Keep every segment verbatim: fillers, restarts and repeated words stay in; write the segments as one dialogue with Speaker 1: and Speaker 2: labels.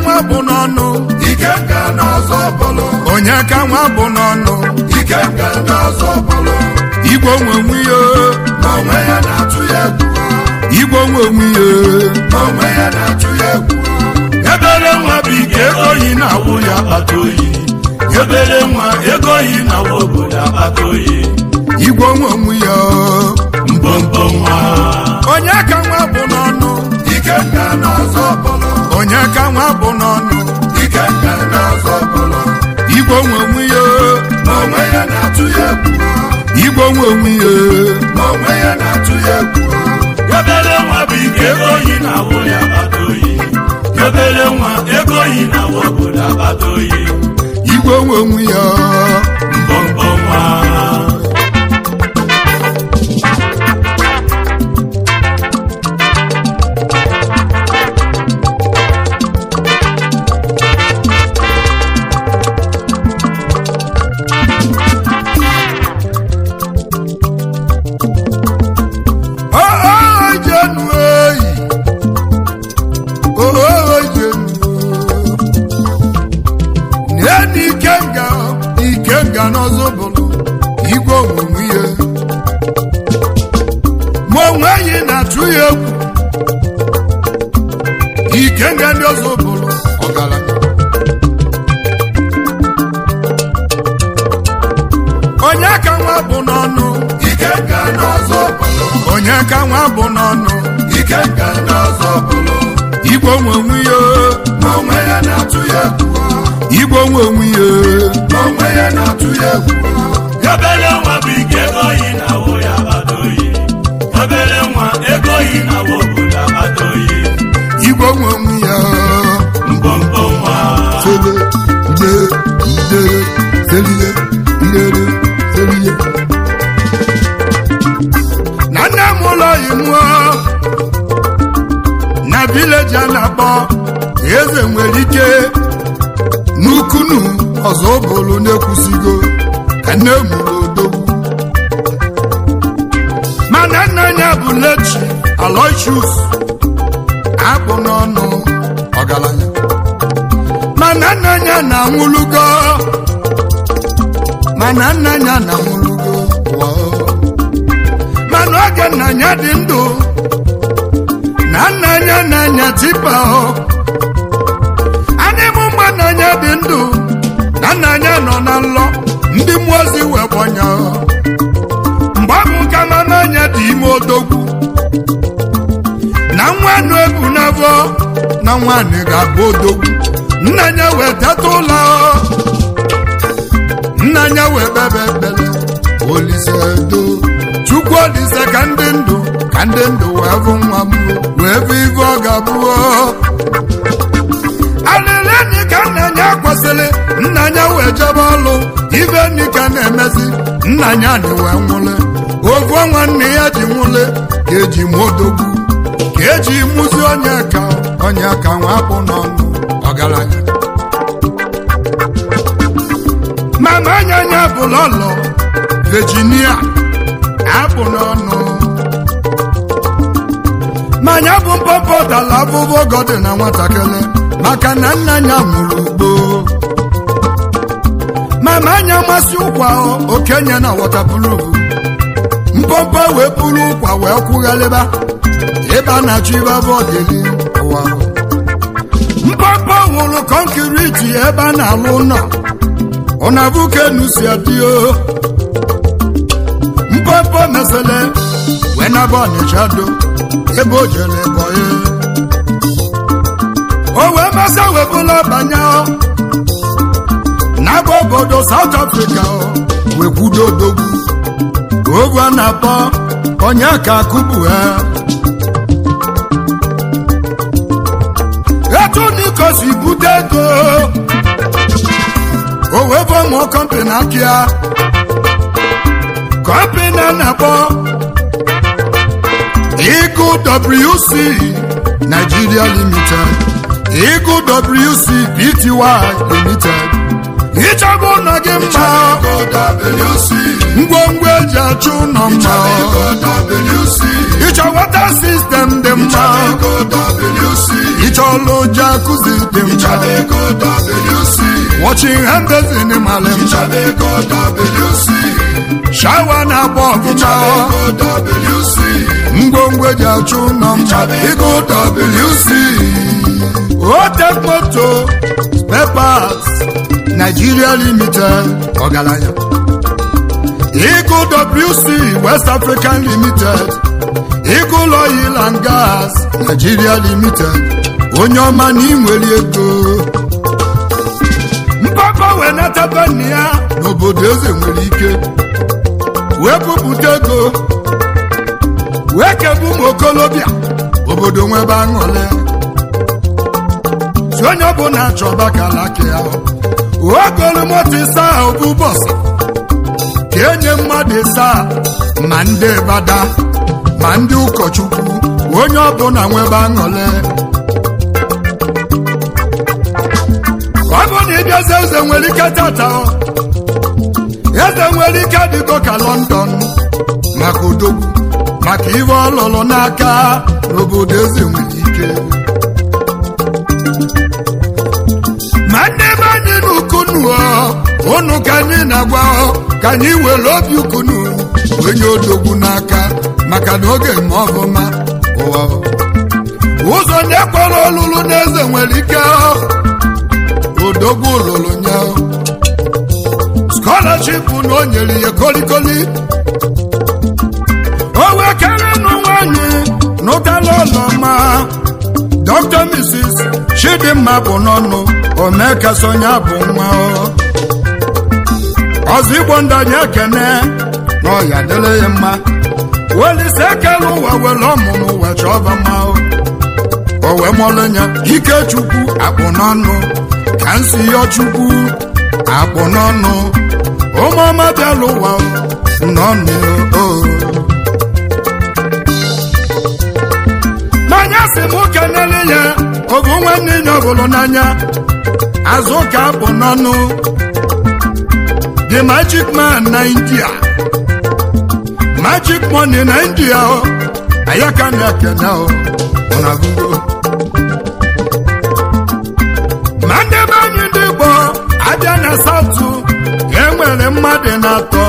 Speaker 1: nwa bụ n'ọnụ
Speaker 2: Ikenga n'ọzọ bụlụ
Speaker 1: onye ka nwa bụ n'ọnụ
Speaker 2: Ikenga n'ọzọ bụlụ
Speaker 1: igwe onwe onwe ya
Speaker 2: ma onwe ya na-atụ ya egwu
Speaker 1: igwe onwe onwe ya
Speaker 2: ma onwe ya na-atụ ya egwu
Speaker 1: ebere nwa bụ ike ego yi na-awụ ya akpata oyi ebere nwa ego yi na-awụ obodo akpata oyi igwe onwe onwe ya
Speaker 2: mbọmbọ nwa
Speaker 1: onye ka nwa bụ n'ọnụ
Speaker 2: Ikenga n'ọzọ bụlụ
Speaker 1: onye ka nwa bụ n'ọnụ
Speaker 2: Ikenga n'ọzọ bụlụ
Speaker 1: igwe onwe onwe ya
Speaker 2: ma onwe ya na-atụ ya egwu
Speaker 1: igwe onwe onwe ya
Speaker 2: ma onwe ya na-atụ ya egwu
Speaker 1: obere nwa bụ ike ego yi na-awụ ya akpata oyi obere nwa ego yi na-awụ obodo akpata oyi igwe onwe onwe ya
Speaker 2: mbọmbọ nwa
Speaker 1: n'ọzọ bụlụ igwe onwe ya ma onwe yi na-atụ ya egwu Ikenga ndị ọzọ bụlụ ọgaranya onye ka nwa bụ n'ọnụ
Speaker 2: Ikenga n'ọzọ bụlụ
Speaker 1: onye ka nwa bụ n'ọnụ
Speaker 2: Ikenga n'ọzọ bụlụ
Speaker 1: igwe onwe onwe ya
Speaker 2: ma onwe ya na-atụ ya egwu
Speaker 1: igwe onwe onwe ya
Speaker 2: ma onwe ya na-atụ ya egwu
Speaker 1: obere nwa bụ ike ego yi na-awụ ya akpata oyi obere nwa ego yi na-awụ obodo akpata oyi igwe onwe onwe ya
Speaker 2: mbọmbọ nwa
Speaker 1: sele ide ide selie idere selie na nne m ụlọ imụọ na vileji a na-akpọ eze nwere ike n'ukunu ọzọ bụlụ na-ekwusigo ka nne mụrụ odogwu mana nna ya bụ lechi Aloysius akpụ n'ọnụ ọgaranya mana nna ya na-anwụlugo mana nna ya na-anwụlugo mana oge nna ya dị ndụ na nna ya na-anya tipa nanya dị ndụ na nanya nọ na nlọ ndị mmụọ ozi wee gbanya mgbe ahụ ka mama anya dị ime odogwu na nwanụ ebu n'afọ na nwanị ga-abụ odogwu nnanya wee teta ụlọ nnanya wee bebe ekpele Olise do Chukwu Olise ka ndị ndụ ka ndị ndụ wee bụ nwa m wee bụ ife ọ ga-abụọ alịlị ka nna ya kwesịrị nna ya wee jebe ọlụ ibe nni ka na-emezi nna ya na wee nwụle ovu nwanne ya ji nwụle ka eji mụ odogwu ka eji mụzi onye ka onye ka nwa akpụ n'ọnụ ọgaranya mama anya ya bụ lọlọ Virginia akpụ n'ọnụ manya bụ mpọpọ dala abụbọ gọdị na nwatakịrị maka na nna ya nwụrụ ugbo mama anya masị ụkwa okenye na wọtapụrụ mpọpọ wee pụrụ ụkwa wee kwugharịba ebe a na-achọ ibe bọdịli ụwa mpọpọ nwụrụ kọnkiriti ebe a na-alụ ụlọ ụnabukenu si adịo mpọpọ mesele wee naba Ọnịcha do ebe o jere bọye o wee masa webụla banye n'aba obodo South Africa wee kwudo odogwu ovu a na-akpọ onye ka akụbu ha etu n'iko si bute ego o wee bụ ụmụ kọmpani akịa kọmpani a na-akpọ Eagle W C Nigeria Limited Eagle W C Pty Limited ịchọba ụlọ gị mma ngwongwo eji achụ ụlọ mma ịchọ wata sistem dị mma ịchọla ụjọ akụzi dị mma watching handezin male mma shawa na-agba ọgụma ngwongwo eji achụ ụlọ mma ịgo W C Otek Moto Spare Parts Nigeria Limited ọgaranya Eagle W C West African Limited Eagle Oil and Gas Nigeria Limited onye ọma na inwere ego mpapa wee nataba nne ya n'obodo eze nwere ike wee bupụta ego wee kebu ụmụ okolobịa obodo nwebe aṅụle si onye ọbụla achọba kalaki ya ogolu moto ịsa ahụ bụ bọsụ ka enye mmadụ ịsa ma ndị bada ma ndị ụkọchukwu onye ọbụla nwebe aṅụle ọ bụ na ịbịazi eze nwere ike tata eze nwere ike dịgo ka London maka odogwu maka iwe ọlụlụ n'aka n'obodo eze nwere ike ma ndị ebe anyị n'ukunu ụnụ ka anyị na-agwa ka anyị were obi ukunu onye odogwu n'aka maka na oge ma ọbụma ụwa ụzọ na-ekwere ọlụlụ n'eze nwere ike odogwu lụrụ nye scholarship na o nyere ya kolikoli o wee kere nụ nwanyị n'ụtala ọlọma Doctor Missus Chidimma bụ n'ọnụ omekasonya bụ nwa ọzọ igbo ndanye ekene na ọya dịrị ya mma welise ekele ụwa were ọmụmụ wee chọba mma o wee mọlụnya Ikechukwu akpụ n'ọnụ ka nsi ya Chukwu akpụ n'ọnụ ụmụọma bịala ụwa n'ọnụ n'anya si m kenele ya ogu nwanne ya ọbụlụ n'anya azụ ka akpụ n'ọnụ the magic man na India magic money na India ayaka na ekene na gugo mande banyi ndị Igbo abịa na South enwere mmadụ na-atọ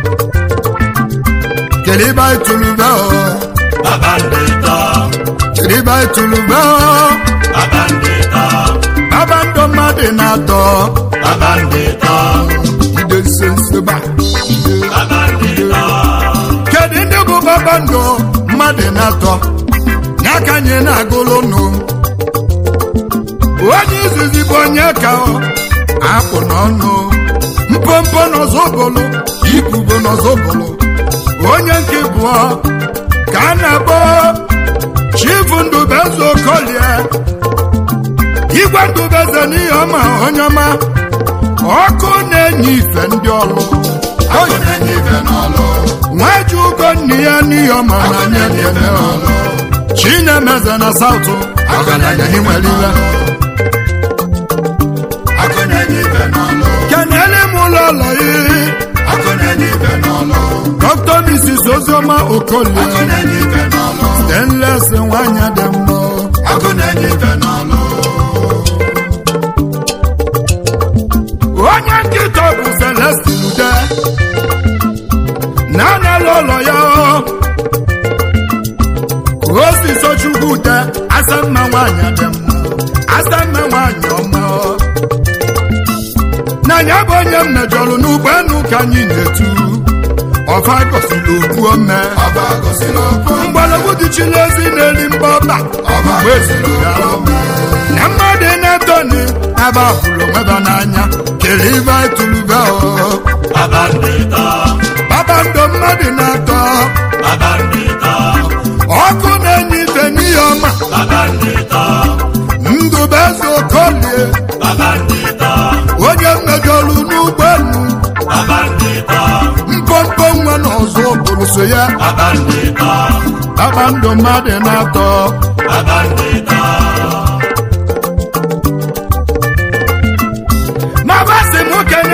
Speaker 1: keliba ituluba
Speaker 2: Babandita
Speaker 1: keliba ituluba
Speaker 2: Babandita
Speaker 1: babando mmadụ na-atọ
Speaker 2: Babandita
Speaker 1: ide nsenseba
Speaker 2: Babandita
Speaker 1: kedu ndị bụ babando mmadụ na-atọ n'aka anyị na-agụlụ nụ onye izizi bụ onye ka akpụ n'ọnụ mpompo n'ọzọbụlụ ibubo n'ọzọbụlụ onye nke bụọ ka a na-akpọ Chief Ndubeze Okolie igwe Ndubeze n'ihe ọma onye ọma ọkụ na-enye ife ndị ọlụ nwaji ugo nne ya n'ihe ọma na nye Chinemeze na South ọgaranya n'inwere iwe kenele m ụlọ ụlọ iri Doctor Missus Ozioma Okolie Stainless nwanyị dị mma onye nkịta bụ Celestine Ude na-anala ụlọ ya Osiso Chukwu Ude asamma nwanyị dị mma asamma nwanyị ọma n'anya bụ onye mmejọrọ n'ugbo enu ka anyị na-etu ọfa gosiri okwu ome mgbọrọgwụ dịchila ezi na-eri mgbọba mgbe eziri ya na mmadụ na-etoni ebe ahụrụ onweba n'anya kere ibe ituluba babando mmadụ na-atọ ọkụ na-enye ife n'ihe ọma Ndubeze Okolie onye mmejọrụ n'ụgbọelu mpompo nwa na ọzọ bụrụ so ya babando mmadụ na-atọ ma basị nwoke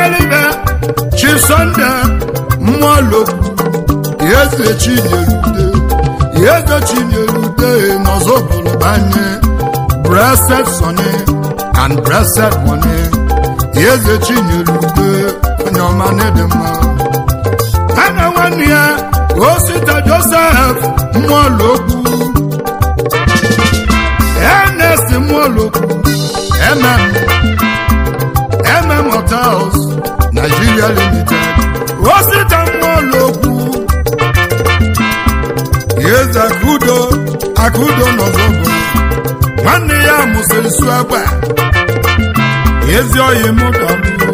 Speaker 1: Mmụọlokwu Eze Chinyelude Eze Chinyelude n'Ozobolo banye Blessed Sonny and Blessed Money Eze Chinyelude onye ọma na-ede mma ana nwanne ya Osita Joseph Mmụọlokwu Ernest Mmụọlokwu M M M M Hotels Nigeria Limited Osita Mmụọlokwu Eze Akudo Akudo n'Ozobolo nwanne ya mụsịrị su agba ezi oyi mụ dọlụ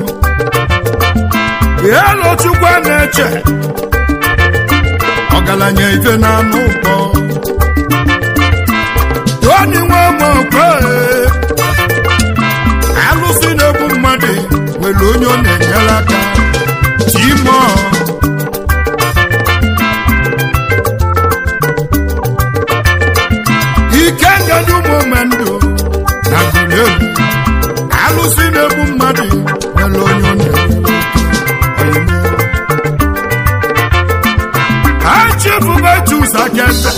Speaker 1: elu Chukwu na-eche ọgaranya ife na anụ ụkpọ Tony Nwamokwe alụsị na-egbu mmadụ nwere onye ọ na-enyere aka Timo Ikenga Dumomendo na Gulelu alụsị na-egbu mmadụ nwere onye ọ na-enyere Chifubetus Akende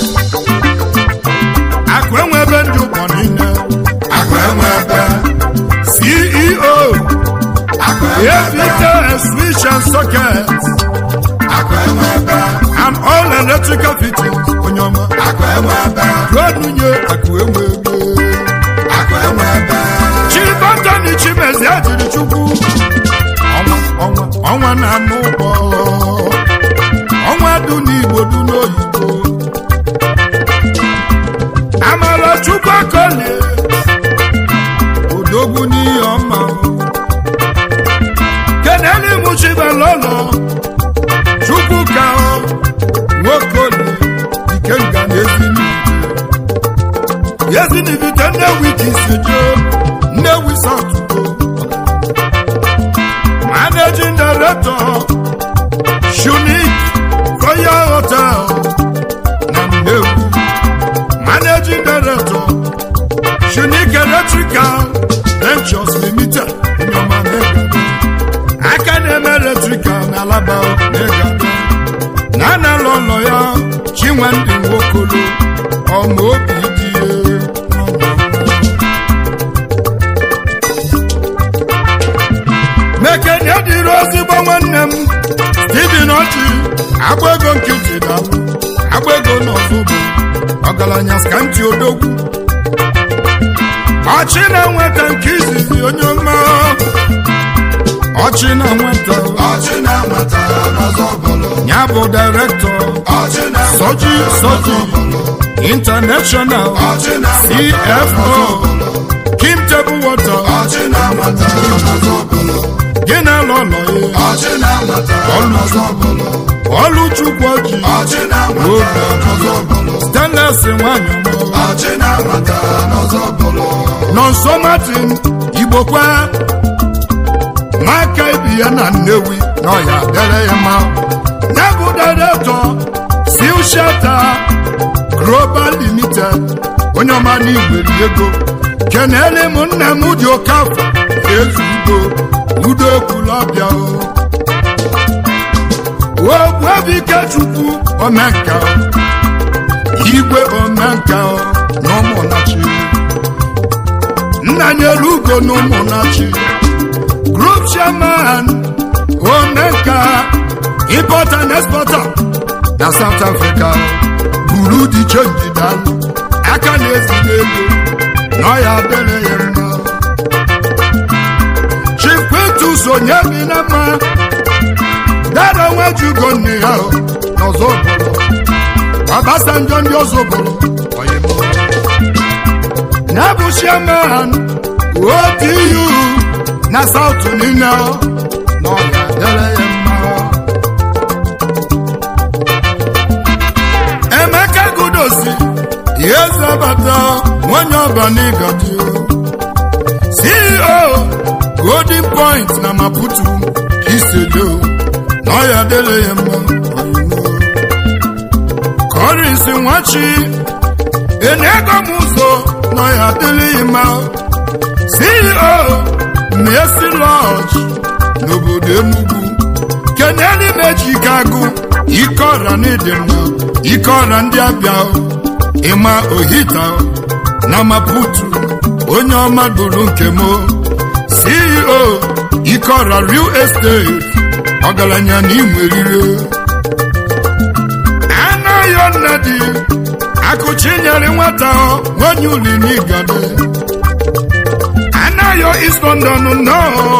Speaker 1: Akwenwebe ndị ụgbọ niile Akwenwebe C E O Efite Switch and Sockets Akwenwebe and all electrical fittings Onyoma Akwenwebe Rodunye Akwenwebe Akwenwebe Chibantani Chimezi Ajiri Chukwu Ọnwa ọnwa ọnwa na anụ ụgbọ ọnwa dị n'Igbo dị n'oyibo Amara Chukwu Akolie odogwu n'ihe ọma Keneli Muchibalolo Chukwu ka Nwokoli Ikenga na Ezinibite Ezinibite Nnewi Kisejo Nnewi South Managing Director Shunique Royal Hotel Namdewu Managing Director Shunique Electrical Ventures Limited Academy Electrical Nalaba Negado Nana Lolo ya Chinwandi Nwokolo Omo Obidie Mekenya di Rosi Bwannem Stephen Ochi Agbego nkịtị na Agbego n'Ozobolo ọgaranya skanti odogwu Ọchị na nweta nke izizi onye ọma Ọchị na nweta
Speaker 2: Ọchị na nweta n'Ozobolo
Speaker 1: ya bụ director
Speaker 2: Ọchị na
Speaker 1: Soji Soji International C F O Kim Table Water
Speaker 2: Ọchị na nweta n'Ozobolo
Speaker 1: Gịna lọlọ ya
Speaker 2: Ọchị na nweta n'Ozobolo
Speaker 1: Oluchukwu Oji
Speaker 2: Ọchị na nweta n'Ozobolo
Speaker 1: Stainless nwanyị
Speaker 2: Ọchị na nweta n'Ozobolo
Speaker 1: Nonso Martin Igbokwa Maka ibi ya na Nnewi n'ọya dere ya ma Nebu Director Seal Shelter Global Limited onye ọma n'Igweri ego Kenele m nna m dị Okafọ Ezu Udo Udo Ekwulọbịa Ogbuebike Chukwu Omenka Igwe Omenka n'Ụmụnachi Nnanyere Ugo n'Ụmụnachi Group Chairman Omenka Importer and Exporter na South Africa Buru di Change Dalu aka na-ezi n'ego n'ọya dere ya mma Chief Quintus Onyebinama Dada Nwajugo nne ya n'Ozobolo Obasanjo ndị Ozobolo oyibo Nabu Chairman O T U na South niile n'ọya dere ya mma Emeka Gudosi Yezabata nwanyị ọbanigadi C E O Golden Point na Maputo Kisedo n'ọya dere ya mma Collins Nwachi Enego Muzo n'ọya dere ya mma C E O Mercy Lodge n'obodo Enugu keneli meji kagụ ike ọra n'ịdị mma ike ọra ndị abịa ịma ohita na Maputo onye ọma gburu nke m C E O ike ọra real estate ọgaranya na inwerire anaghị nnadi akụchinyere nwata onye uli n'igade anaghị East London no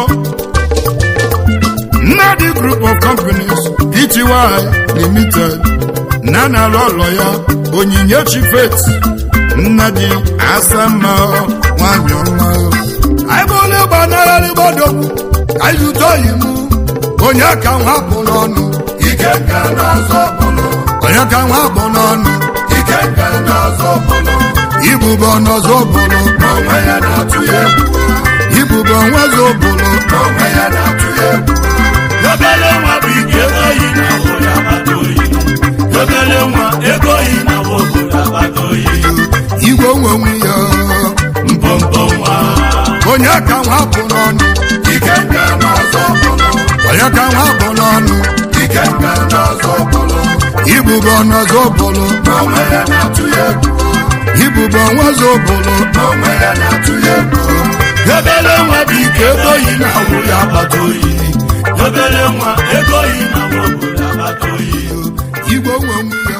Speaker 1: Nnadi Group of Companies Pty Limited nana lọlọ ya Onyinyechi Faith Nnadi Asama nwanyị ọma aịbụlụ gbanara n'ịgbadogbu ayụtọghị m onye ka nwa bụ n'ọnụ
Speaker 2: ike ka n'ọzọ bụlụ
Speaker 1: onye ka nwa bụ n'ọnụ
Speaker 2: ike ka n'ọzọ bụlụ
Speaker 1: ibube ọnọzọ bụlụ
Speaker 2: n'onwe ya na-atụ ya egwu
Speaker 1: ibube onwezọ bụlụ
Speaker 2: n'onwe ya na-atụ ya egwu
Speaker 3: obere nwa bụ ike ego yi na obodo agbata oyi obere nwa ego yi na obodo agbata oyi
Speaker 1: igwe onwenwe ya
Speaker 3: mpompo nwa
Speaker 1: onye ka nwa bụ n'ọnụ
Speaker 2: ike ka n'ọzọ bụlụ
Speaker 1: onye ka nwa bụ n'ọnụ
Speaker 2: ike ka n'ọzọ bụlụ
Speaker 1: ibube ọnọzọ bụlụ
Speaker 2: n'onwe ya na-atụ ya egwu
Speaker 1: ibube onwezọ bụlụ
Speaker 2: n'onwe ya na-atụ ya egwu
Speaker 3: obere nwa bụ ike ego yi na obodo agbata oyi obere nwa ego yi na obodo agbata oyi
Speaker 1: igwe onwenwe ya